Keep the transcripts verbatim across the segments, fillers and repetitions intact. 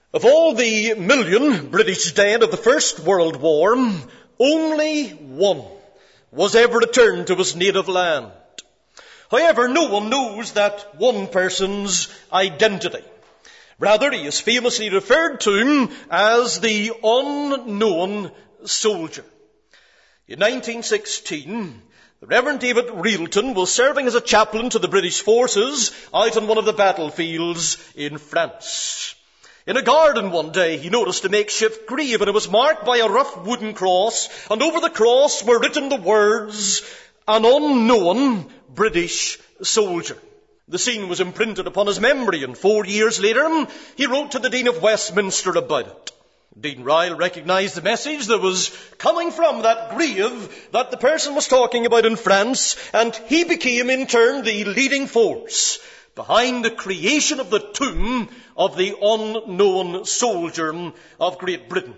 Of all the million British dead of the First World War, only one was ever returned to his native land. However, no one knows that one person's identity. Rather, he is famously referred to as the unknown soldier. In nineteen sixteen, the Reverend David Reelton was serving as a chaplain to the British forces out on one of the battlefields in France. In a garden one day, he noticed a makeshift grave, and it was marked by a rough wooden cross, and over the cross were written the words, "An unknown British soldier." The scene was imprinted upon his memory, and four years later, he wrote to the Dean of Westminster about it. Dean Ryle recognised the message that was coming from that grave that the person was talking about in France, and he became in turn the leading force behind the creation of the tomb of the unknown soldier of Great Britain.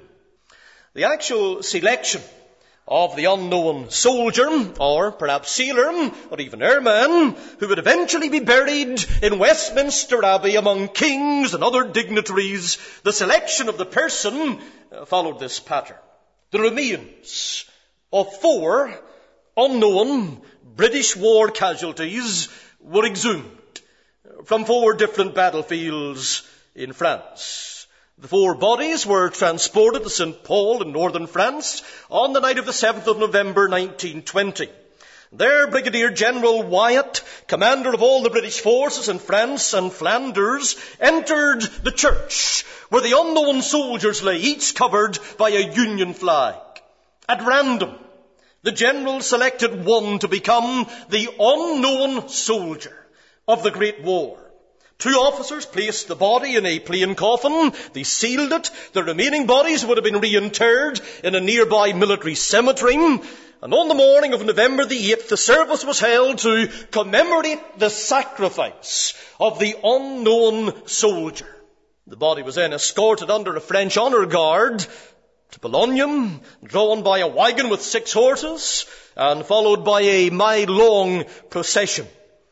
The actual selection of the unknown soldier, or perhaps sailor, or even airman, who would eventually be buried in Westminster Abbey among kings and other dignitaries, the selection of the person uh, followed this pattern. The remains of four unknown British war casualties were exhumed from four different battlefields in France. The four bodies were transported to Saint Paul in northern France on the night of the seventh of November nineteen twenty. There, Brigadier General Wyatt, commander of all the British forces in France and Flanders, entered the church where the unknown soldiers lay, each covered by a Union flag. At random, the general selected one to become the unknown soldier of the Great War. Two officers placed the body in a plain coffin. They sealed it. The remaining bodies would have been reinterred in a nearby military cemetery. And on the morning of November the eighth, the service was held to commemorate the sacrifice of the unknown soldier. The body was then escorted under a French honour guard to Boulogne, drawn by a wagon with six horses, and followed by a mile-long procession.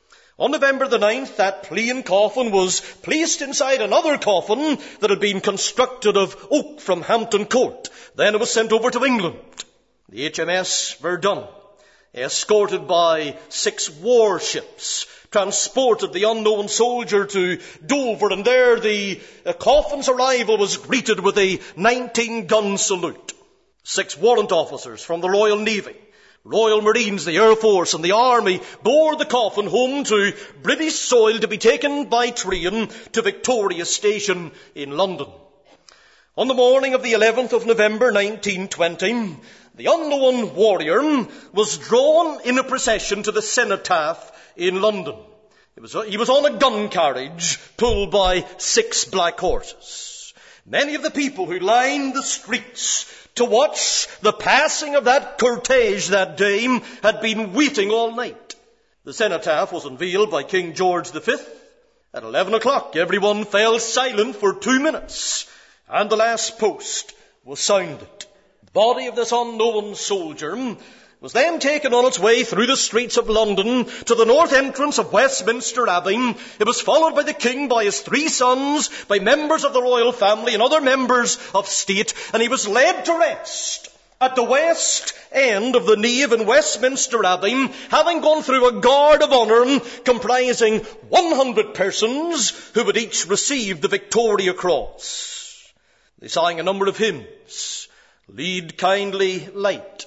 On November the ninth, that plain coffin was placed inside another coffin that had been constructed of oak from Hampton Court. Then it was sent over to England. The H M S Verdun, escorted by six warships, transported the unknown soldier to Dover, and there the uh, coffin's arrival was greeted with a nineteen-gun salute. Six warrant officers from the Royal Navy, Royal Marines, the Air Force and the Army bore the coffin home to British soil to be taken by train to Victoria Station in London. On the morning of the eleventh of November nineteen twenty, the unknown warrior was drawn in a procession to the cenotaph in London. It was, he was on a gun carriage pulled by six black horses. Many of the people who lined the streets to watch the passing of that cortege that day had been waiting all night. The cenotaph was unveiled by King George the Fifth. At eleven o'clock, everyone fell silent for two minutes, and the last post was sounded. The body of this unknown soldier was then taken on its way through the streets of London to the north entrance of Westminster Abbey. It was followed by the king, by his three sons, by members of the royal family and other members of state, and he was led to rest at the west end of the nave in Westminster Abbey, having gone through a guard of honour comprising one hundred persons who would each receive the Victoria Cross. They sang a number of hymns: "Lead, Kindly Light,"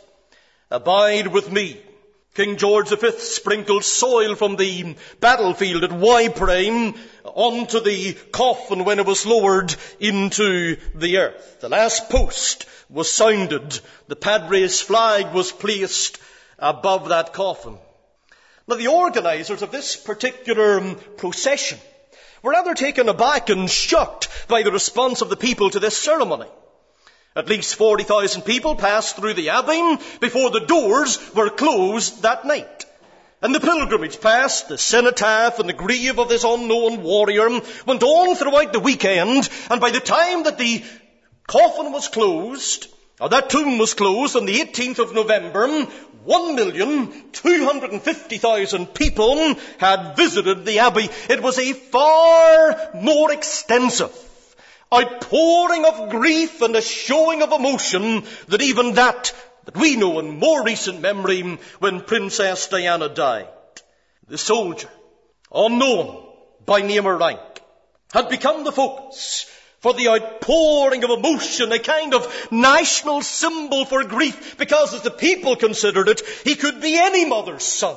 "Abide with Me." King George the Fifth sprinkled soil from the battlefield at Ypres onto the coffin when it was lowered into the earth. The last post was sounded. The Padre's flag was placed above that coffin. Now, the organisers of this particular procession were rather taken aback and shocked by the response of the people to this ceremony. At least forty thousand people passed through the abbey before the doors were closed that night. And the pilgrimage past the cenotaph and the grave of this unknown warrior went on throughout the weekend, and by the time that the coffin was closed, or that tomb was closed on the eighteenth of November, one million two hundred fifty thousand people had visited the abbey. It was a far more extensive, outpouring of grief and a showing of emotion than even that that we know in more recent memory when Princess Diana died. The soldier, unknown by name or rank, had become the focus for the outpouring of emotion, a kind of national symbol for grief, because as the people considered it, he could be any mother's son,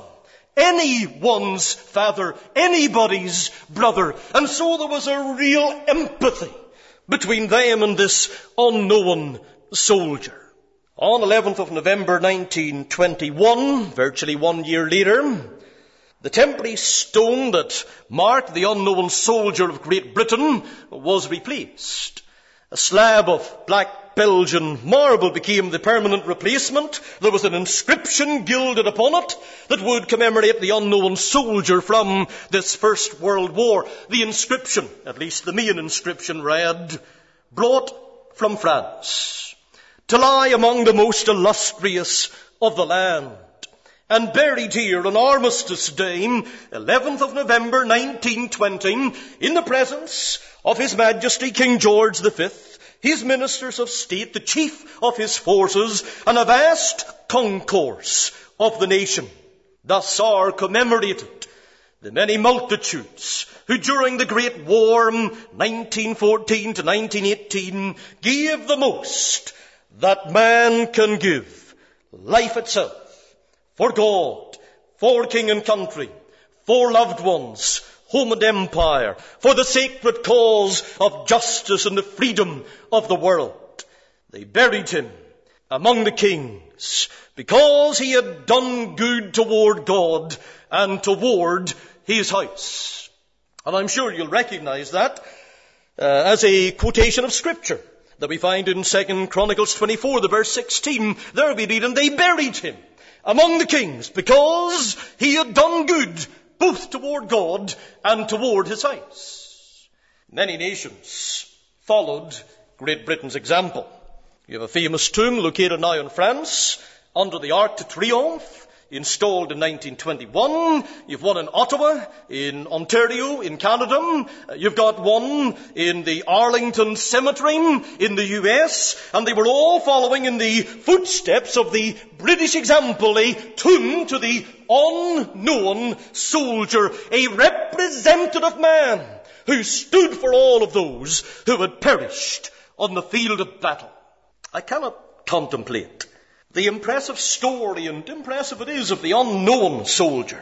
anyone's father, anybody's brother. And so there was a real empathy between them and this unknown soldier. On eleventh of November nineteen twenty-one, virtually one year later, the temporary stone that marked the unknown soldier of Great Britain was replaced. A slab of black Belgian marble became the permanent replacement. There was an inscription gilded upon it that would commemorate the unknown soldier from this First World War. The inscription, at least the main inscription, read, "Brought from France, to lie among the most illustrious of the land, and buried here on Armistice Day, eleventh of November nineteen twenty, in the presence of His Majesty King George the Fifth, his ministers of state, the chief of his forces, and a vast concourse of the nation. Thus are commemorated the many multitudes who during the Great War, nineteen fourteen to nineteen eighteen, gave the most that man can give, life itself, for God, for king and country, for loved ones, home and empire, for the sacred cause of justice and the freedom of the world. They buried him among the kings because he had done good toward God and toward his house." And I'm sure you'll recognize that uh, as a quotation of Scripture that we find in Second Chronicles twenty-four, the verse sixteen. There we read, "And they buried him among the kings because he had done good both toward God and toward his house." Many nations followed Great Britain's example. You have a famous tomb located now in France under the Arc de Triomphe, installed in nineteen twenty-one. You've one in Ottawa, in Ontario, in Canada. You've got one in the Arlington Cemetery in the U S. And they were all following in the footsteps of the British example, a tomb to the unknown soldier, a representative man who stood for all of those who had perished on the field of battle. I cannot contemplate the impressive story, and impressive it is, of the unknown soldier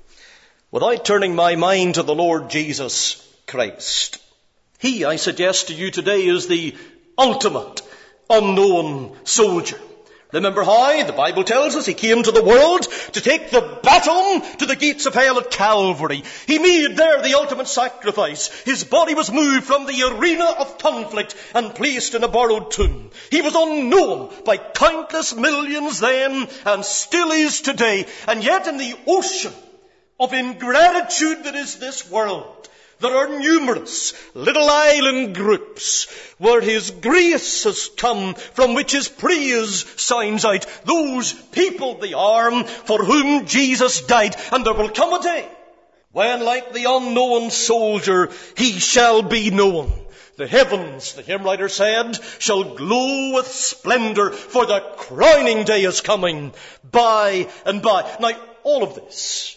without turning my mind to the Lord Jesus Christ. He, I suggest to you today, is the ultimate unknown soldier. Remember how the Bible tells us he came to the world to take the baton to the gates of hell at Calvary. He made there the ultimate sacrifice. His body was moved from the arena of conflict and placed in a borrowed tomb. He was unknown by countless millions then and still is today. And yet in the ocean of ingratitude that is this world, there are numerous little island groups where His grace has come, from which His praise sounds out. Those people they are for whom Jesus died. And there will come a day when, like the unknown soldier, He shall be known. The heavens, the hymn writer said, shall glow with splendor, for the crowning day is coming by and by. Now, all of this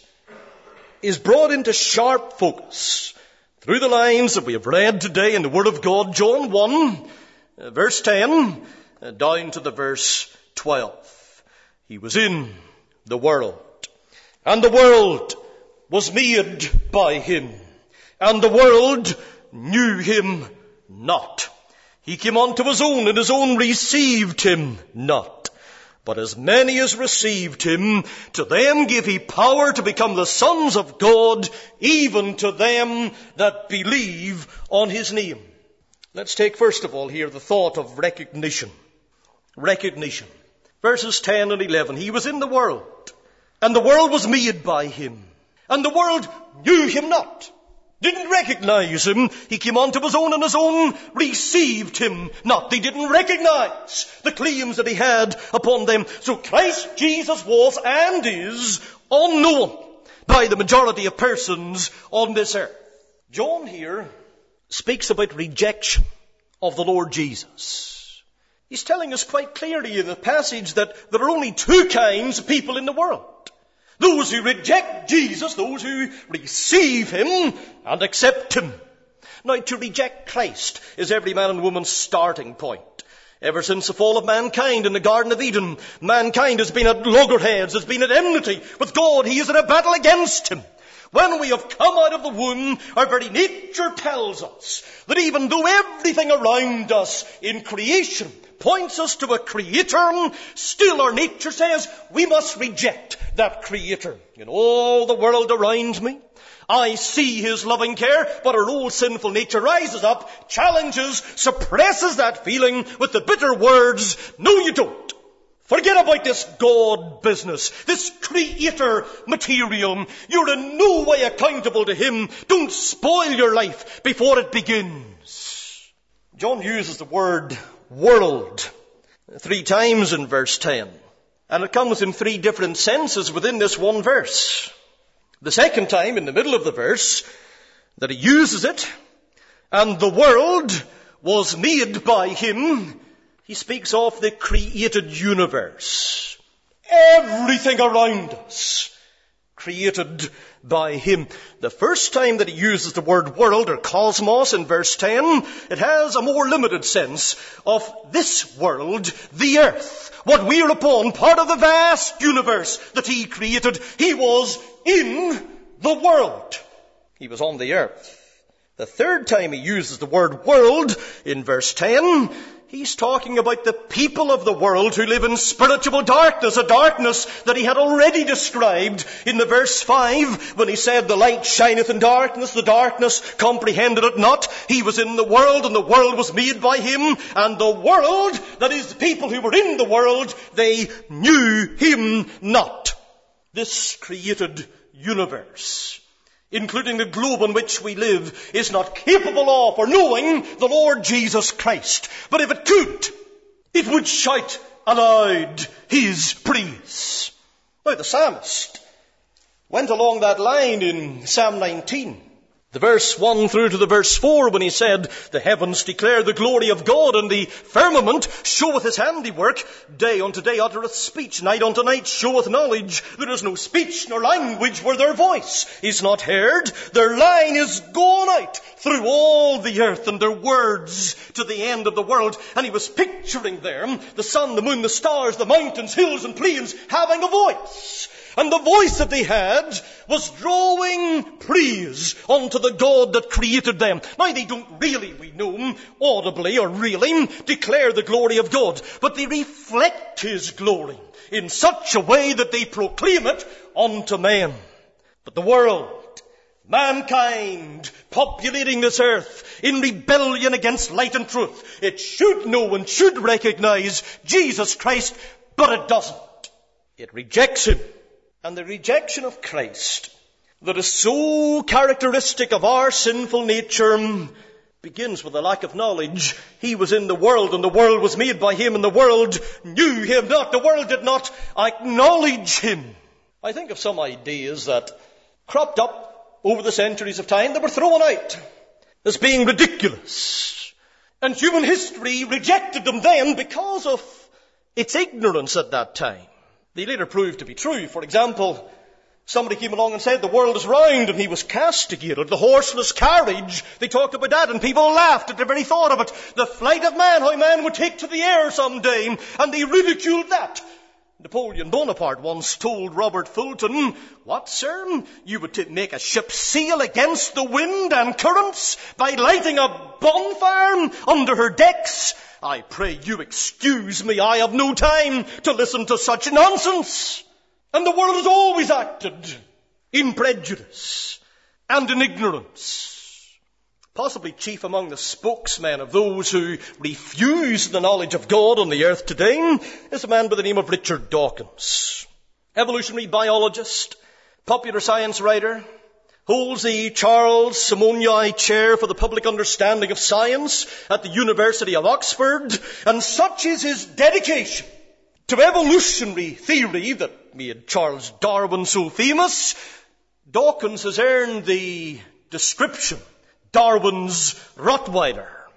is brought into sharp focus through the lines that we have read today in the Word of God, John one, uh, verse ten, uh, down to the verse twelve. He was in the world, and the world was made by Him, and the world knew Him not. He came unto His own, and His own received Him not. But as many as received Him, to them gave He power to become the sons of God, even to them that believe on His name. Let's take first of all here the thought of recognition. Recognition. Verses ten and eleven. He was in the world, and the world was made by Him, and the world knew Him not. Didn't recognize Him. He came unto His own, and His own received Him not. They didn't recognize the claims that He had upon them. So Christ Jesus was and is unknown by the majority of persons on this earth. John here speaks about rejection of the Lord Jesus. He's telling us quite clearly in the passage that there are only two kinds of people in the world. Those who reject Jesus, those who receive him and accept him. Now, to reject Christ is every man and woman's starting point. Ever since the fall of mankind in the Garden of Eden, mankind has been at loggerheads, has been at enmity with God. He is in a battle against him. When we have come out of the womb, our very nature tells us that even though everything around us in creation points us to a creator, still our nature says we must reject that creator. In all the world around me, I see his loving care, but our old sinful nature rises up, challenges, suppresses that feeling with the bitter words, no you don't. Forget about this God business, this creator material. You're in no way accountable to him. Don't spoil your life before it begins. John uses the word world three times in verse ten. And it comes in three different senses within this one verse. The second time, in the middle of the verse, that he uses it, and the world was made by him, he speaks of the created universe. Everything around us created by him. The first time that he uses the word world or cosmos in verse ten, it has a more limited sense of this world, the earth, what we're upon, part of the vast universe that he created. He was in the world. He was on the earth. The third time he uses the word world in verse ten, he's talking about the people of the world who live in spiritual darkness, a darkness that he had already described in the verse five when he said, the light shineth in darkness, the darkness comprehended it not. He was in the world and the world was made by him, and the world, that is the people who were in the world, they knew him not. This created universe, including the globe on which we live, is not capable of or knowing the Lord Jesus Christ. But if it could, it would shout aloud his praise. Now the psalmist went along that line in Psalm nineteen. The verse one through to the verse four, when he said, the heavens declare the glory of God, and the firmament showeth his handiwork. Day unto day uttereth speech, night unto night showeth knowledge. There is no speech nor language where their voice is not heard. Their line is gone out through all the earth, and their words to the end of the world. And he was picturing there the sun, the moon, the stars, the mountains, hills and plains having a voice. And the voice that they had was drawing praise unto the God that created them. Now they don't really, we know, audibly or really declare the glory of God, but they reflect his glory in such a way that they proclaim it unto men. But the world, mankind, populating this earth in rebellion against light and truth, it should know and should recognize Jesus Christ, but it doesn't. It rejects him. And the rejection of Christ that is so characteristic of our sinful nature begins with a lack of knowledge. He was in the world, and the world was made by him, and the world knew him not. The world did not acknowledge him. I think of some ideas that cropped up over the centuries of time that were thrown out as being ridiculous. And human history rejected them then because of its ignorance at that time. They later proved to be true. For example, somebody came along and said the world is round, and he was castigated. The horseless carriage, they talked about that, and people laughed at the very thought of it. The flight of man, how man would take to the air someday, and they ridiculed that. Napoleon Bonaparte once told Robert Fulton, what, sir, you would t- make a ship sail against the wind and currents by lighting a bonfire under her decks? I pray you excuse me, I have no time to listen to such nonsense. And the world has always acted in prejudice and in ignorance. Possibly chief among the spokesmen of those who refuse the knowledge of God on the earth today is a man by the name of Richard Dawkins. Evolutionary biologist, popular science writer, holds the Charles Simonyi Chair for the Public Understanding of Science at the University of Oxford, and such is his dedication to evolutionary theory that made Charles Darwin so famous. Dawkins has earned the description Darwin's Rottweiler.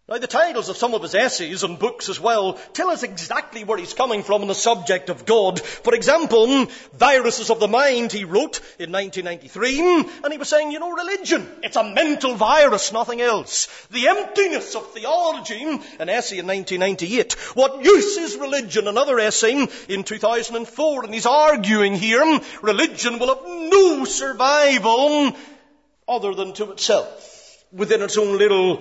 Now, the titles of some of his essays and books as well tell us exactly where he's coming from on the subject of God. For example, Viruses of the Mind he wrote in nineteen ninety-three, and he was saying, you know, religion, it's a mental virus, nothing else. The emptiness of theology, an essay in nineteen ninety-eight. What use is religion? Another essay in two thousand four, and he's arguing here, religion will have no survival other than to itself, within its own little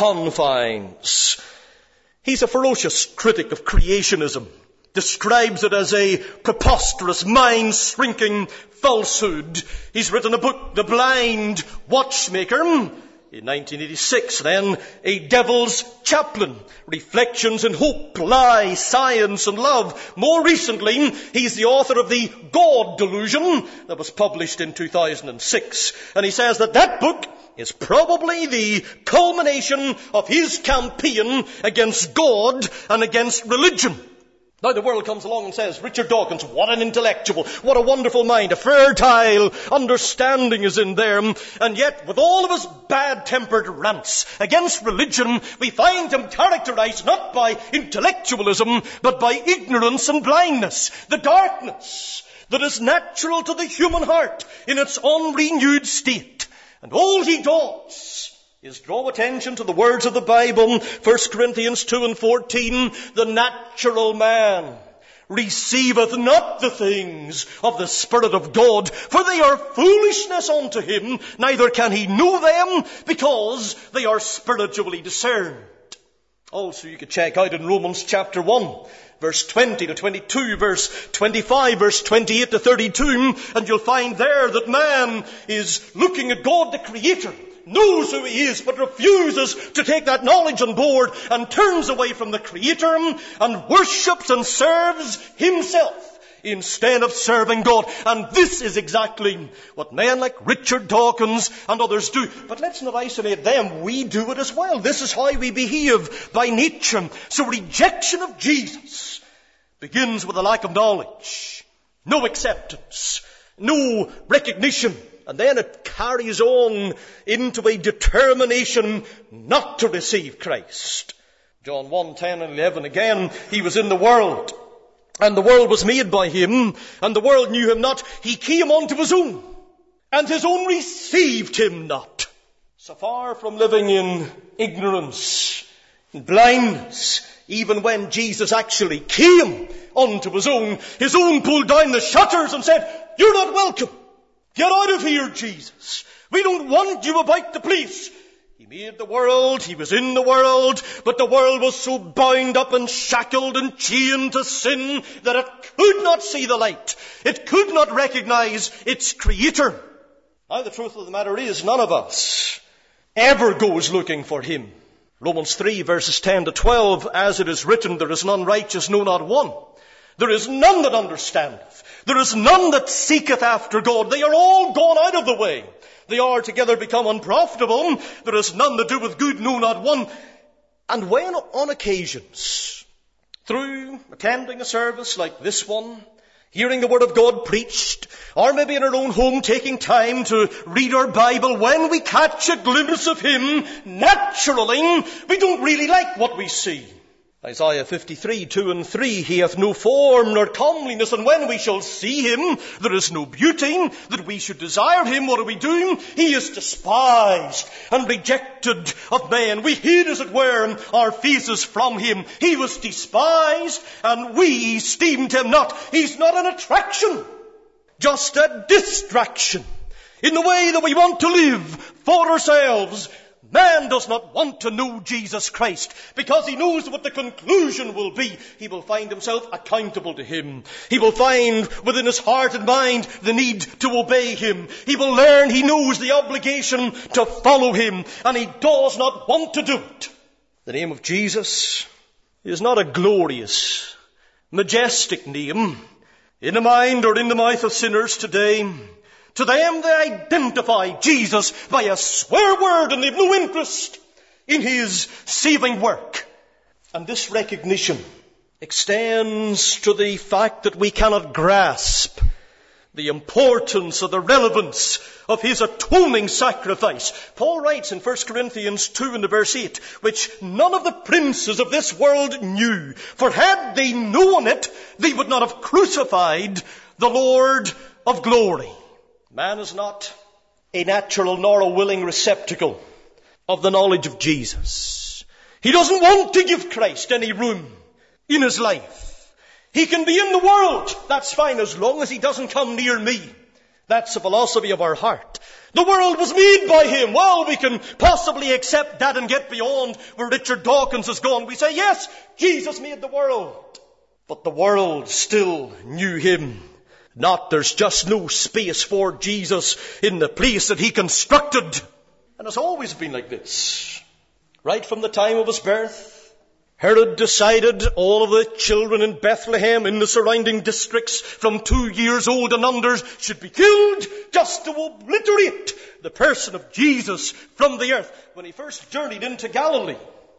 confines. He's a ferocious critic of creationism, describes it as a preposterous, mind-shrinking falsehood. He's written a book, The Blind Watchmaker, in nineteen eighty-six, then A Devil's Chaplain, Reflections in Hope, Lie, Science and Love. More recently, he's the author of The God Delusion, that was published in two thousand six. And he says that that book is probably the culmination of his campaign against God and against religion. Now the world comes along and says, Richard Dawkins, what an intellectual, what a wonderful mind, a fertile understanding is in there. And yet, with all of his bad-tempered rants against religion, we find him characterized not by intellectualism, but by ignorance and blindness, the darkness that is natural to the human heart in its unrenewed state. And all he does is draw attention to the words of the Bible, First Corinthians two and fourteen, the natural man receiveth not the things of the Spirit of God, for they are foolishness unto him, neither can he know them, because they are spiritually discerned. Also, you could check out in Romans chapter one, verse twenty to twenty-two, verse twenty-five, verse twenty-eight to thirty-two, and you'll find there that man is looking at God the Creator, knows who he is, but refuses to take that knowledge on board and turns away from the Creator and worships and serves himself instead of serving God. And this is exactly what men like Richard Dawkins and others do. But let's not isolate them. We do it as well. This is how we behave by nature. So rejection of Jesus begins with a lack of knowledge, no acceptance, no recognition, and then it carries on into a determination not to receive Christ. John one, ten and eleven again, he was in the world, and the world was made by him, and the world knew him not. He came unto his own, and his own received him not. So far from living in ignorance and blindness, even when Jesus actually came unto his own, his own pulled down the shutters and said, "You're not welcome. Get out of here, Jesus. We don't want you about the place." He made the world, he was in the world, but the world was so bound up and shackled and chained to sin that it could not see the light. It could not recognize its Creator. Now the truth of the matter is, none of us ever goes looking for him. Romans three verses ten to twelve, as it is written, there is none righteous, no, not one. There is none that understandeth. There is none that seeketh after God. They are all gone out of the way. They are together become unprofitable. There is none that doeth good, no, not one. And when on occasions, through attending a service like this one, hearing the Word of God preached, or maybe in our own home taking time to read our Bible, when we catch a glimpse of him, naturally, we don't really like what we see. Isaiah fifty-three, two and three, he hath no form nor comeliness, and when we shall see him, there is no beauty, that we should desire him. What are we doing? He is despised and rejected of men. We hid, as it were, our faces from him. He was despised, and we esteemed him not. He's not an attraction, just a distraction in the way that we want to live for ourselves. Man does not want to know Jesus Christ because he knows what the conclusion will be. He will find himself accountable to him. He will find within his heart and mind the need to obey him. He will learn, he knows the obligation to follow him, and he does not want to do it. The name of Jesus is not a glorious, majestic name in the mind or in the mouth of sinners today. To them they identify Jesus by a swear word, and they've no interest in his saving work. And this recognition extends to the fact that we cannot grasp the importance or the relevance of his atoning sacrifice. Paul writes in First Corinthians two and verse eight, which none of the princes of this world knew, for had they known it, they would not have crucified the Lord of glory. Man is not a natural nor a willing receptacle of the knowledge of Jesus. He doesn't want to give Christ any room in his life. He can be in the world, that's fine, as long as he doesn't come near me. That's the philosophy of our heart. The world was made by him. Well, we can possibly accept that and get beyond where Richard Dawkins has gone. We say, yes, Jesus made the world. But the world still knew him not. There's just no space for Jesus in the place that he constructed. And it's always been like this. Right from the time of his birth, Herod decided all of the children in Bethlehem, in the surrounding districts, from two years old and under, should be killed just to obliterate the person of Jesus from the earth. When he first journeyed into Galilee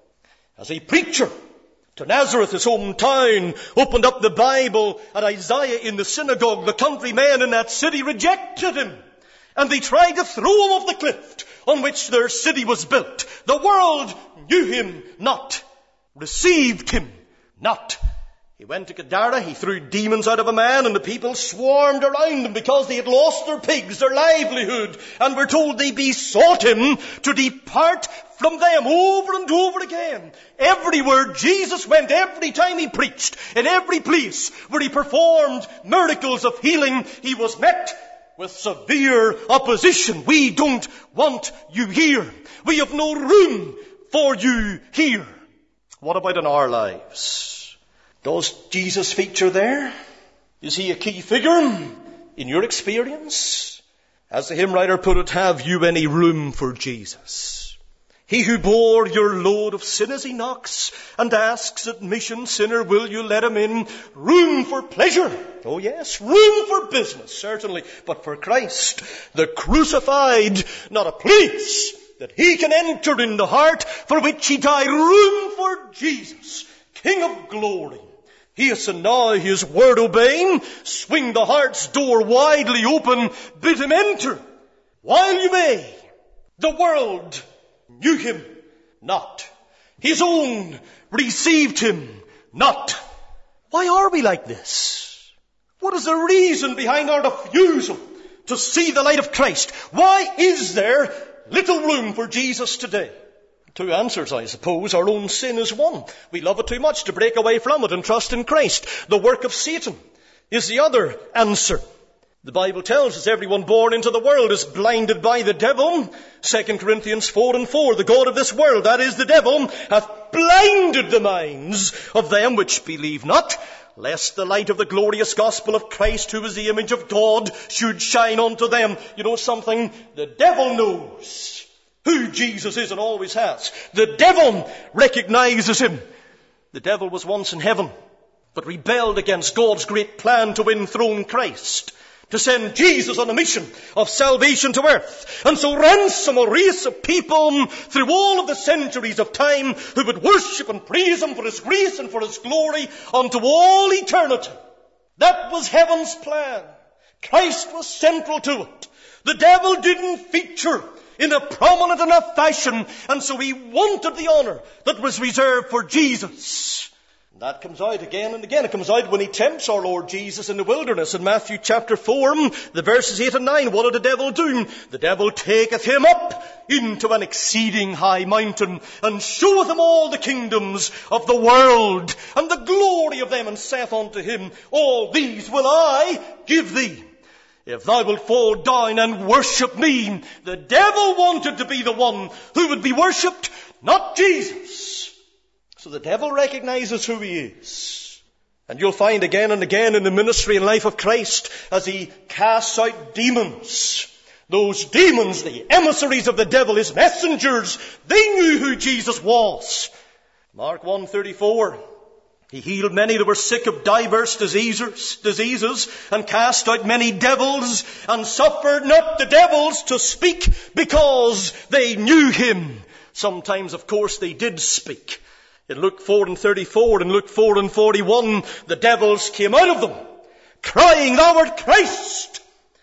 as a preacher to Nazareth, his hometown, opened up the Bible at Isaiah in the synagogue, the countrymen in that city rejected him. And they tried to throw him off the cliff on which their city was built. The world knew him not. Received him not. He went to Gadara, he threw demons out of a man, and the people swarmed around him because they had lost their pigs, their livelihood, and were told they besought him to depart from them over and over again. Everywhere Jesus went, every time he preached, in every place where he performed miracles of healing, he was met with severe opposition. We don't want you here. We have no room for you here. What about in our lives? Does Jesus feature there? Is he a key figure in your experience? As the hymn writer put it, have you any room for Jesus? He who bore your load of sin as he knocks and asks admission, sinner, will you let him in? Room for pleasure. Oh yes, room for business, certainly. But for Christ, the crucified, not a place that he can enter in the heart for which he died. Room for Jesus, King of glory. Hasten now his word obeying. Swing the heart's door widely open. Bid him enter while you may. The world knew him not. His own received him not. Why are we like this? What is the reason behind our refusal to see the light of Christ? Why is there little room for Jesus today? Two answers, I suppose. Our own sin is one. We love it too much to break away from it and trust in Christ. The work of Satan is the other answer. The Bible tells us everyone born into the world is blinded by the devil. Second Corinthians four and four, the God of this world, that is the devil, hath blinded the minds of them which believe not, lest the light of the glorious gospel of Christ, who is the image of God, should shine unto them. You know something? The devil knows who Jesus is and always has. The devil recognizes him. The devil was once in heaven, but rebelled against God's great plan to enthrone Christ, to send Jesus on a mission of salvation to earth, and so ransom a race of people through all of the centuries of time who would worship and praise him for his grace and for his glory unto all eternity. That was heaven's plan. Christ was central to it. The devil didn't feature in a prominent enough fashion, and so he wanted the honor that was reserved for Jesus. And that comes out again and again. It comes out when he tempts our Lord Jesus in the wilderness in Matthew chapter four, the verses eight and nine. What did the devil do? The devil taketh him up into an exceeding high mountain, and showeth him all the kingdoms of the world, and the glory of them, and saith unto him, all these will I give thee, if thou wilt fall down and worship me. The devil wanted to be the one who would be worshipped, not Jesus. So the devil recognizes who he is. And you'll find again and again in the ministry and life of Christ, as he casts out demons, those demons, the emissaries of the devil, his messengers, they knew who Jesus was. Mark one thirty-four. He healed many that were sick of diverse diseases, diseases, and cast out many devils, and suffered not the devils to speak, because they knew him. Sometimes, of course, they did speak. In Luke four and thirty-four and Luke four and forty-one, the devils came out of them, crying, thou art Christ,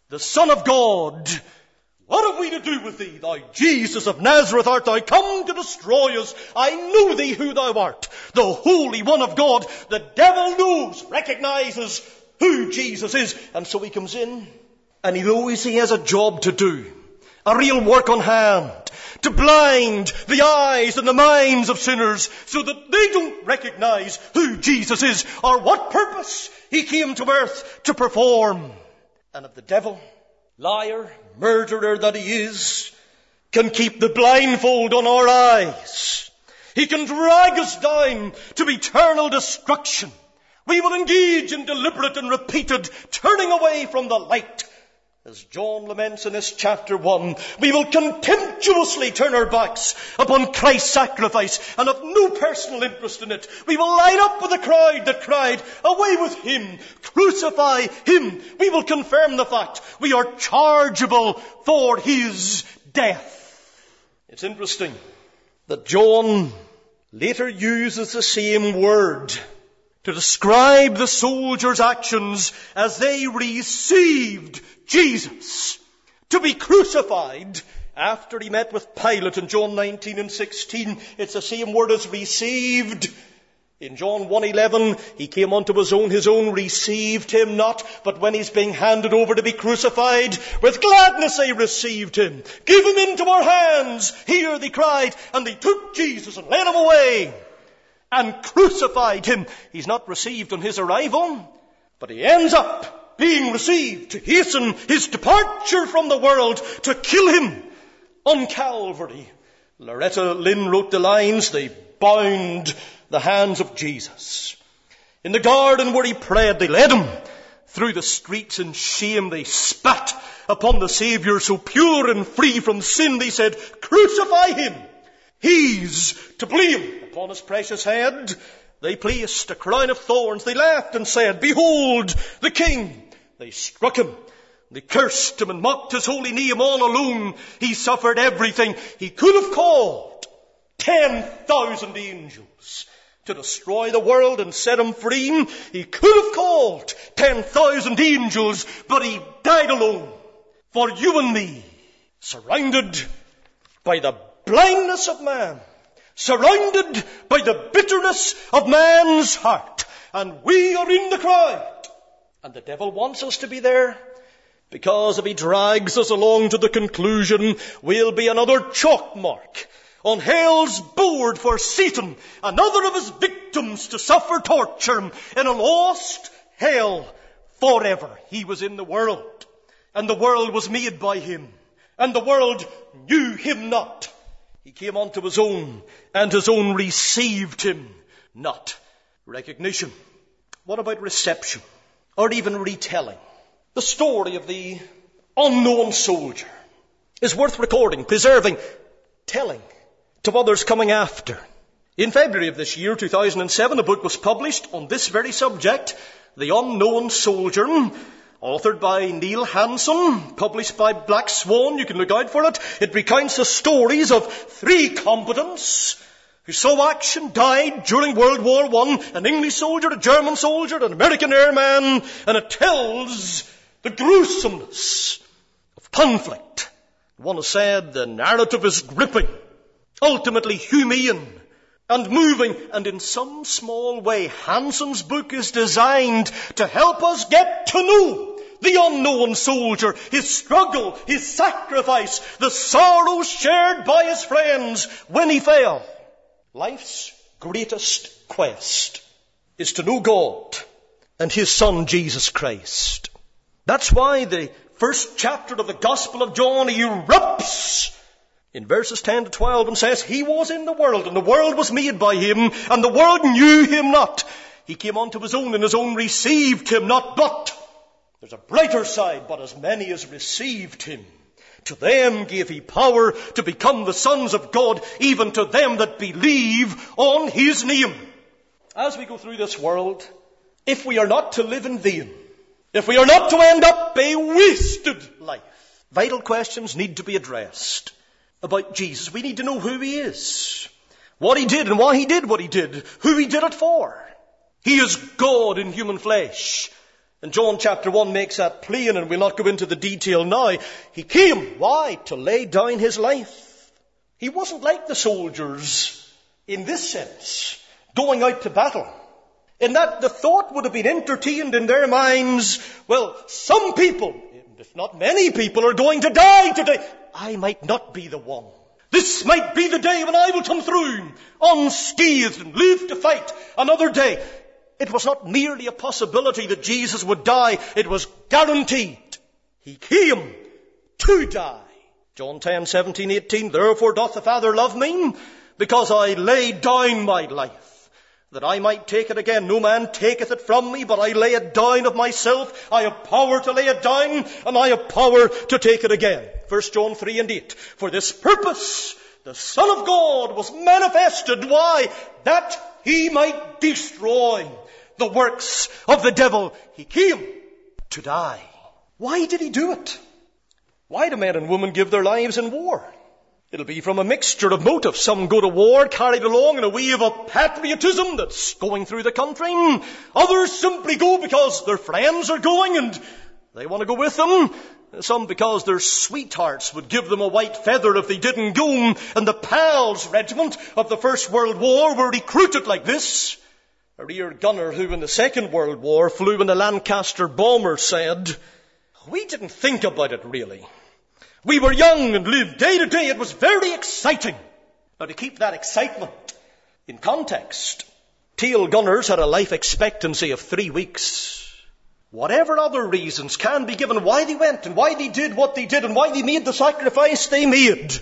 the Son of God, what have we to do with thee, thou Jesus of Nazareth? Art thou come to destroy us? I know thee who thou art, the Holy One of God. The devil knows, recognizes who Jesus is, and so he comes in, and he knows he has a job to do, a real work on hand, to blind the eyes and the minds of sinners so that they don't recognize who Jesus is or what purpose he came to earth to perform. And if the devil, liar, murderer that he is, can keep the blindfold on our eyes, he can drag us down to eternal destruction, we will engage in deliberate and repeated turning away from the light. As John laments in this chapter one, we will contemptuously turn our backs upon Christ's sacrifice and have no personal interest in it. We will line up with the crowd that cried, away with him, crucify him. We will confirm the fact we are chargeable for his death. It's interesting that John later uses the same word to describe the soldiers' actions as they received Jesus to be crucified after he met with Pilate in John nineteen and sixteen. It's the same word as received. In John one eleven, he came unto his own, his own received him not, but when he's being handed over to be crucified, with gladness they received him. Give him into our hands, here they cried, and they took Jesus and led him away and crucified him. He's not received on his arrival, but he ends up being received to hasten his departure from the world, to kill him on Calvary. Loretta Lynn wrote the lines, they bound the hands of Jesus. In the garden where he prayed, they led him through the streets in shame. They spat upon the Saviour, so pure and free from sin. They said, crucify him. He's to blame. Upon his precious head they placed a crown of thorns. They laughed and said, behold the King. They struck him. They cursed him and mocked his holy name. All alone he suffered everything. He could have called ten thousand angels to destroy the world and set him free. He could have called ten thousand angels, but he died alone for you and me, surrounded by the blindness of man, surrounded by the bitterness of man's heart. And we are in the crowd. And the devil wants us to be there, because if he drags us along to the conclusion, we'll be another chalk mark on hell's board for Satan, another of his victims to suffer torture in a lost hell forever. He was in the world, and the world was made by him, and the world knew him not. He came unto his own, and his own received him not. Recognition. What about reception? Or even retelling? The story of the unknown soldier is worth recording, preserving, telling to others coming after. In February of this year, two thousand seven, a book was published on this very subject, The Unknown Soldier, authored by Neil Hansen, published by Black Swan. You can look out for it. It recounts the stories of three combatants who saw action, died during World War One, an English soldier, a German soldier, an American airman, and it tells the gruesomeness of conflict. One has said the narrative is gripping, ultimately humane and moving, and in some small way Hansen's book is designed to help us get to know the unknown soldier, his struggle, his sacrifice, the sorrows shared by his friends when he fell. Life's greatest quest is to know God and his Son, Jesus Christ. That's why the first chapter of the Gospel of John erupts in verses ten to twelve and says, he was in the world, and the world was made by him, and the world knew him not. He came unto his own, and his own received him not. But there's a brighter side, but as many as received him, to them gave he power to become the sons of God, even to them that believe on his name. As we go through this world, if we are not to live in vain, if we are not to end up a wasted life, vital questions need to be addressed about Jesus. We need to know who he is, what he did and why he did what he did, who he did it for. He is God in human flesh, And John chapter one makes that plain, and we'll not go into the detail now. He came, why? To lay down his life. He wasn't like the soldiers in this sense, going out to battle. In that the thought would have been entertained in their minds, well, some people, if not many people, are going to die today. I might not be the one. This might be the day when I will come through unscathed and live to fight another day. It was not merely a possibility that Jesus would die. It was guaranteed. He came to die. John ten, seventeen, eighteen, therefore doth the Father love me, because I laid down my life, that I might take it again. No man taketh it from me, but I lay it down of myself. I have power to lay it down, and I have power to take it again. First John three and eight. For this purpose the Son of God was manifested. Why? That he might destroy the works of the devil. He came to die. Why did he do it? Why do men and women give their lives in war? It'll be from a mixture of motives. Some go to war carried along in a wave of patriotism that's going through the country. Others simply go because their friends are going and they want to go with them. Some because their sweethearts would give them a white feather if they didn't go. And the Pals Regiment of the First World War were recruited like this. A rear gunner who in the Second World War flew in the Lancaster bomber said, we didn't think about it really. We were young and lived day to day. It was very exciting. Now to keep that excitement in context, tail gunners had a life expectancy of three weeks. Whatever other reasons can be given why they went and why they did what they did and why they made the sacrifice they made,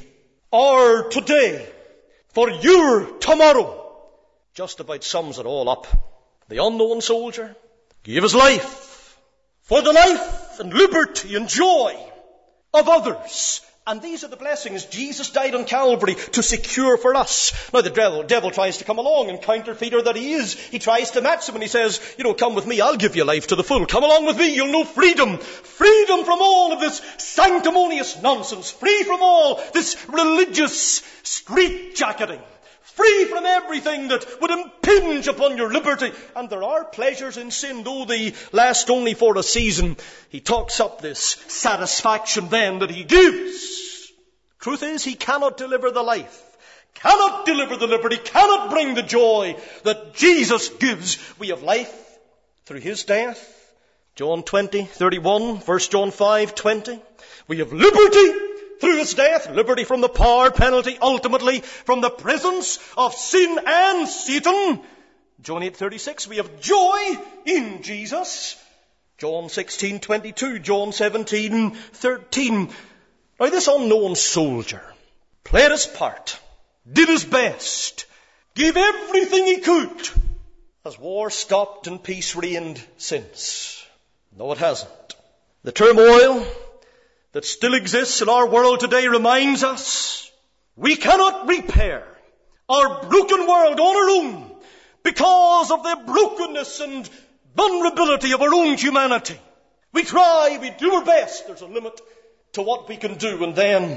or today, for your tomorrow, just about sums it all up. The unknown soldier gave his life for the life and liberty and joy of others. And these are the blessings Jesus died on Calvary to secure for us. Now the devil, devil tries to come along, and counterfeiter that he is, he tries to match him and he says, you know, come with me, I'll give you life to the full. Come along with me, you'll know freedom. Freedom from all of this sanctimonious nonsense. Free from all this religious street-jacketing. Free from everything that would impinge upon your liberty. And there are pleasures in sin, though they last only for a season. He talks up this satisfaction then that he gives. Truth is, he cannot deliver the life, cannot deliver the liberty, cannot bring the joy that Jesus gives. We have life through his death. John twenty, thirty-one, First John five, twenty. We have liberty through his death, liberty from the power, penalty, ultimately from the presence of sin and Satan. John eight, thirty-six, we have joy in Jesus. John sixteen, twenty-two, John seventeen, thirteen. Now this unknown soldier played his part, did his best, gave everything he could. Has war stopped and peace reigned since? No, it hasn't. The turmoil that still exists in our world today reminds us we cannot repair our broken world on our own because of the brokenness and vulnerability of our own humanity. We try, we do our best. There's a limit to what we can do, and then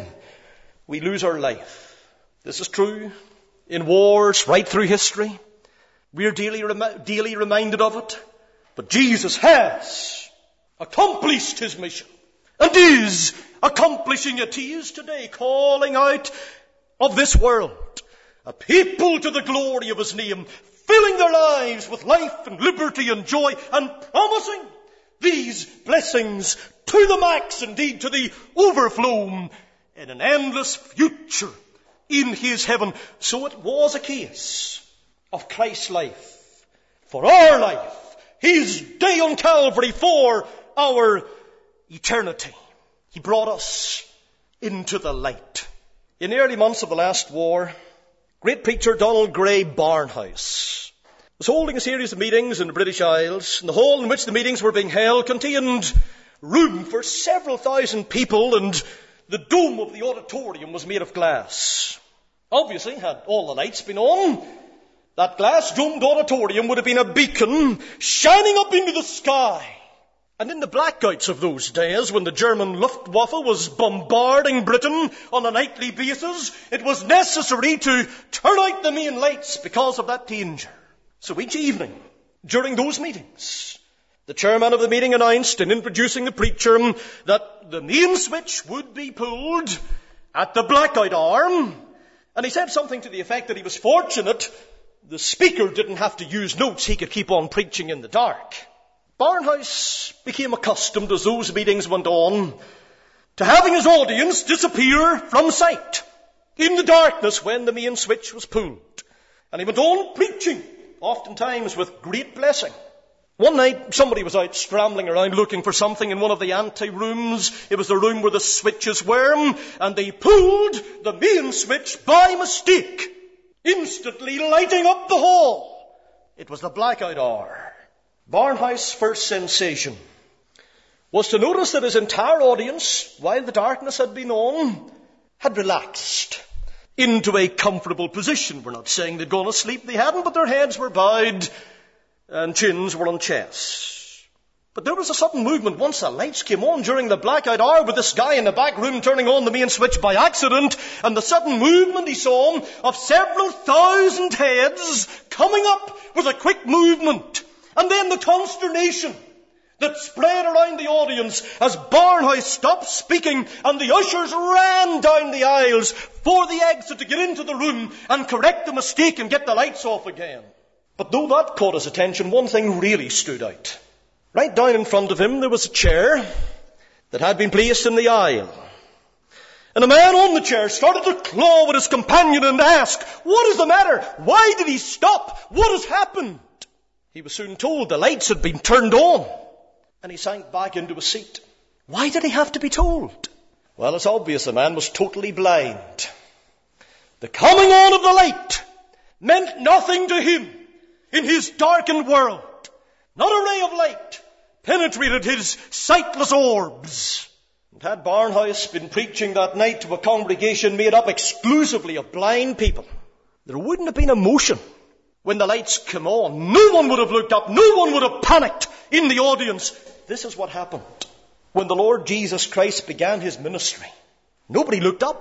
we lose our life. This is true in wars right through history. We're daily, rem- daily reminded of it. But Jesus has accomplished his mission and is accomplishing it. He is today calling out of this world a people to the glory of his name, filling their lives with life and liberty and joy, and promising these blessings to the max, indeed to the overflow, in an endless future in his heaven. So it was a case of Christ's life for our life, his day on Calvary for our eternity. He brought us into the light. In the early months of the last war, great preacher Donald Gray Barnhouse was holding a series of meetings in the British Isles, and the hall in which the meetings were being held contained room for several thousand people, and the dome of the auditorium was made of glass. Obviously, had all the lights been on, that glass-domed auditorium would have been a beacon shining up into the sky. And in the blackouts of those days, when the German Luftwaffe was bombarding Britain on a nightly basis, it was necessary to turn out the main lights because of that danger. So each evening, during those meetings, The chairman of the meeting announced in introducing the preacher that the main switch would be pulled at the blackout hour. And he said something to the effect that he was fortunate the speaker didn't have to use notes. He could keep on preaching in the dark. Barnhouse became accustomed, as those meetings went on, to having his audience disappear from sight in the darkness when the main switch was pulled. And he went on preaching, oftentimes with great blessing. One night, somebody was out scrambling around looking for something in one of the ante-rooms. It was the room where the switches were, and they pulled the main switch by mistake, instantly lighting up the hall. It was the blackout hour. Barnhouse's first sensation was to notice that his entire audience, while the darkness had been on, had relaxed into a comfortable position. We're not saying they'd gone to sleep, they hadn't, but their heads were bowed and chins were on chests. But there was a sudden movement once the lights came on during the blackout hour, with this guy in the back room turning on the main switch by accident, and the sudden movement he saw of several thousand heads coming up with a quick movement. And then the consternation that spread around the audience as Barnhouse stopped speaking and the ushers ran down the aisles for the exit to get into the room and correct the mistake and get the lights off again. But though that caught his attention, one thing really stood out. Right down in front of him there was a chair that had been placed in the aisle. And a man on the chair started to claw with his companion and ask, "What is the matter? Why did he stop? What has happened?" He was soon told the lights had been turned on, and he sank back into a seat. Why did he have to be told? Well, it's obvious the man was totally blind. The coming on of the light meant nothing to him in his darkened world. Not a ray of light penetrated his sightless orbs. And had Barnhouse been preaching that night to a congregation made up exclusively of blind people, there wouldn't have been emotion when the lights came on. No one would have looked up. No one would have panicked in the audience. This is what happened when the Lord Jesus Christ began his ministry. Nobody looked up.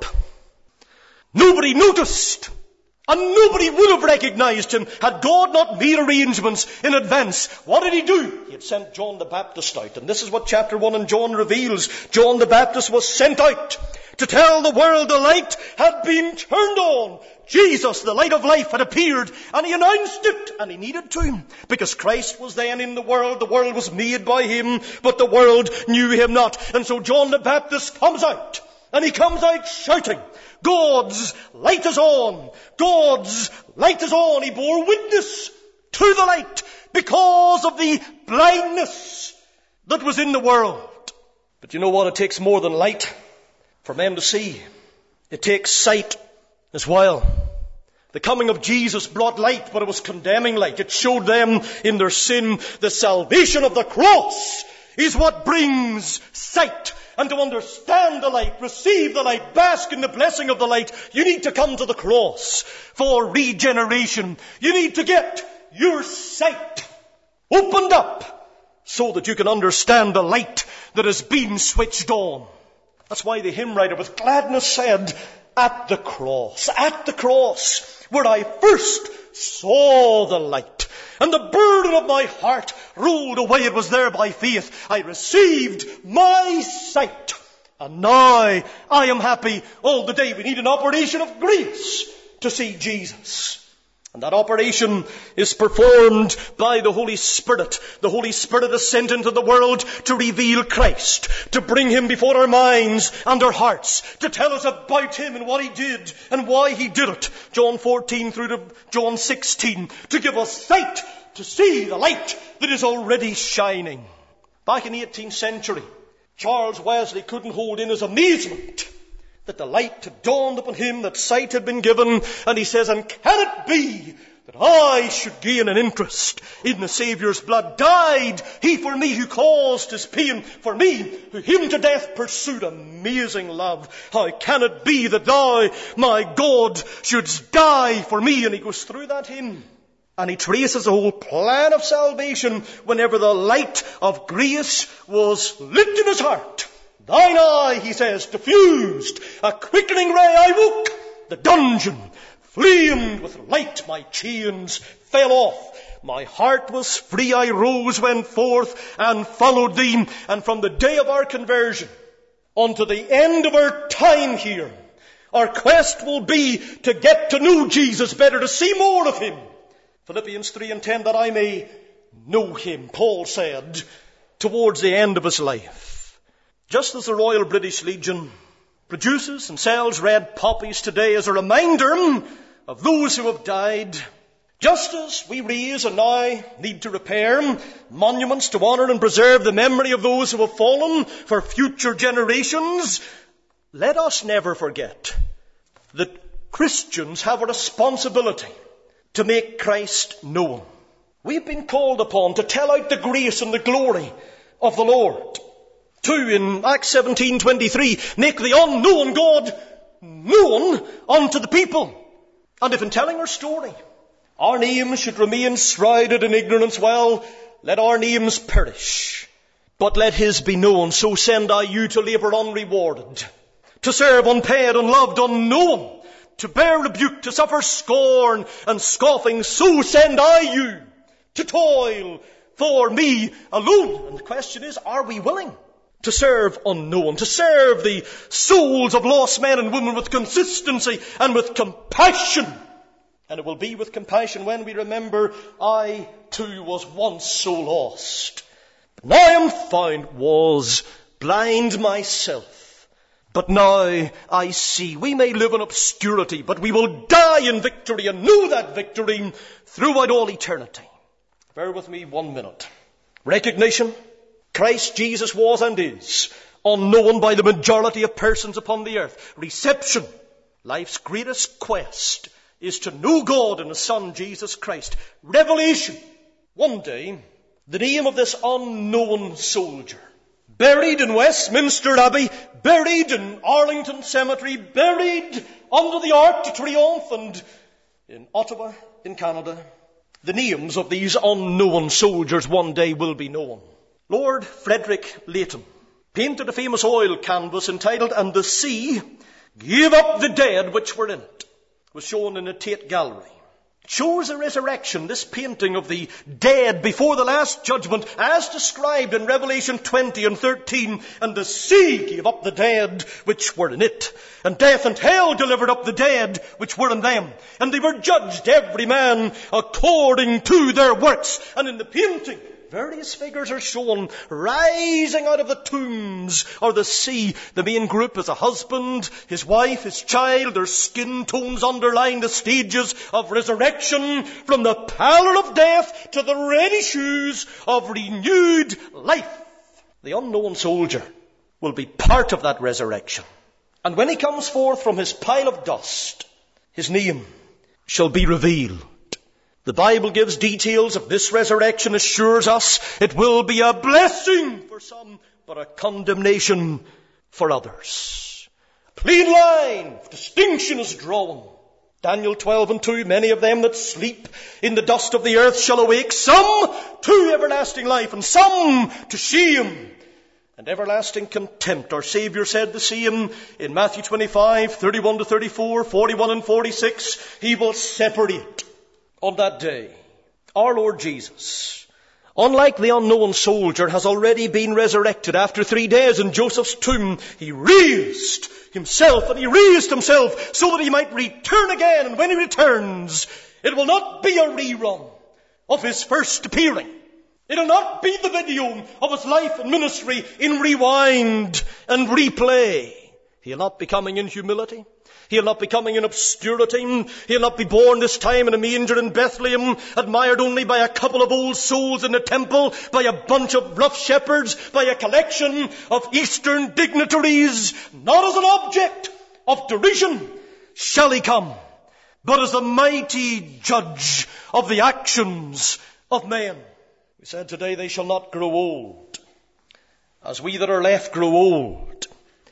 Nobody noticed. And nobody would have recognized him had God not made arrangements in advance. What did he do? He had sent John the Baptist out. And this is what chapter one in John reveals. John the Baptist was sent out to tell the world the light had been turned on. Jesus, the light of life, had appeared, and he announced it, and he needed to, because Christ was then in the world. The world was made by him, but the world knew him not. And so John the Baptist comes out, and he comes out shouting, "God's light is on! God's light is on!" He bore witness to the light because of the blindness that was in the world. But you know what? It takes more than light for men to see. It takes sight as well. The coming of Jesus brought light, but it was condemning light. It showed them in their sin. The salvation of the cross is what brings sight. And to understand the light, receive the light, bask in the blessing of the light, you need to come to the cross for regeneration. You need to get your sight opened up so that you can understand the light that has been switched on. That's why the hymn writer with gladness said, "At the cross, at the cross, where I first saw the light, and the burden of my heart rolled away. It was there by faith I received my sight. And now I am happy all the day." We need an operation of grace to see Jesus. And that operation is performed by the Holy Spirit. The Holy Spirit is sent into the world to reveal Christ, to bring him before our minds and our hearts, to tell us about him and what he did and why he did it. John fourteen through to John sixteen, to give us sight to see the light that is already shining. Back in the eighteenth century, Charles Wesley couldn't hold in his amazement that the light had dawned upon him, that sight had been given, and he says, "And can it be that I should gain an interest in the Saviour's blood? Died he for me who caused his pain, for me who him to death pursued? Amazing love! How can it be that thou, my God, shouldst die for me?" And he goes through that hymn, and he traces the whole plan of salvation whenever the light of grace was lit in his heart. "Thine eye," he says, "diffused a quickening ray. I woke, the dungeon flamed with light. My chains fell off, My heart was free, I rose, went forth, and followed thee. And from the day of our conversion unto the end of our time here, our quest will be to get to know Jesus better, to see more of him. Philippians three and ten, that I may know him, Paul said, towards the end of his life. Just as the Royal British Legion produces and sells red poppies today as a reminder of those who have died, just as we raise and now need to repair monuments to honour and preserve the memory of those who have fallen for future generations, let us never forget that Christians have a responsibility to make Christ known. We've been called upon to tell out the grace and the glory of the Lord. Two, in Acts seventeen twenty-three, make the unknown God known unto the people. And if in telling our story, our names should remain shrouded in ignorance, well, let our names perish. But let his be known. So send I you to labour unrewarded, to serve unpaid, unloved, unknown, to bear rebuke, to suffer scorn and scoffing. So send I you to toil for me alone. And the question is, are we willing to serve unknown, to serve the souls of lost men and women with consistency and with compassion? And it will be with compassion when we remember, I too was once so lost, but now I am found, was blind myself, but now I see. We may live in obscurity, but we will die in victory and know that victory throughout all eternity. Bear with me one minute. Recognition: Christ Jesus was and is unknown by the majority of persons upon the earth. Reception: life's greatest quest is to know God and his Son, Jesus Christ. Revelation: one day, the name of this unknown soldier, buried in Westminster Abbey, buried in Arlington Cemetery, buried under the Arc de Triomphe, and in Ottawa, in Canada, the names of these unknown soldiers one day will be known. Lord Frederick Leighton painted a famous oil canvas entitled "And the Sea Gave Up the Dead Which Were in It." It was shown in the Tate Gallery. It shows the resurrection, this painting of the dead before the last judgment, as described in Revelation twenty and thirteen. And the sea gave up the dead which were in it, and death and hell delivered up the dead which were in them. And they were judged, every man according to their works. And in the painting, various figures are shown rising out of the tombs or the sea. The main group is a husband, his wife, his child. Their skin tones underline the stages of resurrection, from the pallor of death to the ready shoes of renewed life. The unknown soldier will be part of that resurrection. And when he comes forth from his pile of dust, his name shall be revealed. The Bible gives details of this resurrection, assures us it will be a blessing for some, but a condemnation for others. Plain line of distinction is drawn. Daniel twelve and two, many of them that sleep in the dust of the earth shall awake, some to everlasting life, and some to shame and everlasting contempt. Our Saviour said the same in Matthew twenty-five, thirty-one to thirty-four, forty-one and forty-six. He will separate on that day. Our Lord Jesus, unlike the unknown soldier, has already been resurrected. After three days in Joseph's tomb, he raised himself, and he raised himself so that he might return again. And when he returns, it will not be a rerun of his first appearing. It will not be the video of his life and ministry in rewind and replay. He'll not be coming in humility. He'll not be coming in obscurity. He'll not be born this time in a manger in Bethlehem, admired only by a couple of old souls in the temple, by a bunch of rough shepherds, by a collection of Eastern dignitaries. Not as an object of derision shall he come, but as the mighty judge of the actions of men. We said today, they shall not grow old, as we that are left grow old.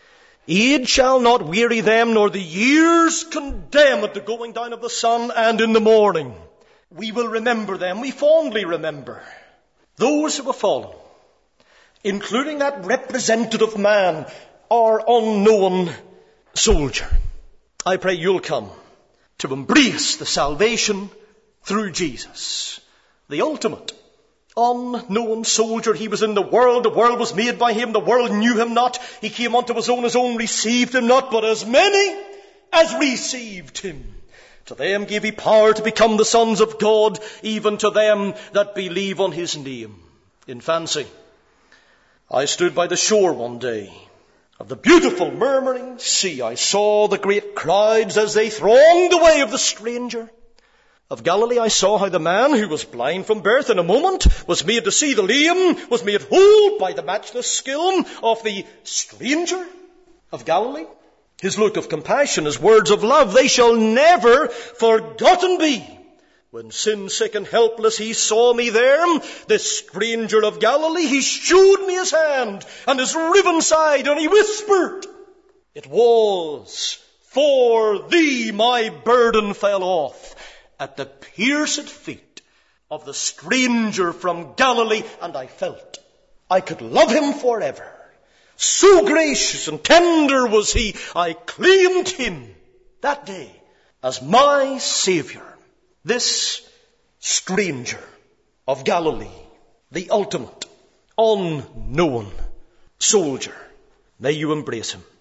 Age shall not weary them, nor the years condemn at the going down of the sun and in the morning. We will remember them. We fondly remember those who have fallen, including that representative man, our unknown soldier. I pray you'll come to embrace the salvation through Jesus the ultimate, unknown soldier. He was in the world, the world was made by him, the world knew him not. He came unto his own, his own received him not, but as many as received him, to them gave he power to become the sons of God, even to them that believe on his name. In fancy, I stood by the shore one day of the beautiful murmuring sea. I saw the great crowds as they thronged the way of the stranger of Galilee. I saw how the man who was blind from birth in a moment was made to see, the lame was made whole by the matchless skill of the stranger of Galilee. His look of compassion, his words of love, they shall never forgotten be. When sin-sick and helpless he saw me there, this stranger of Galilee, he showed me his hand and his riven side, and he whispered, "It was for thee my burden fell off at the pierced feet of the stranger from Galilee," and I felt I could love him forever. So gracious and tender was he, I claimed him that day as my Savior. This stranger of Galilee, the ultimate, unknown soldier. May you embrace him.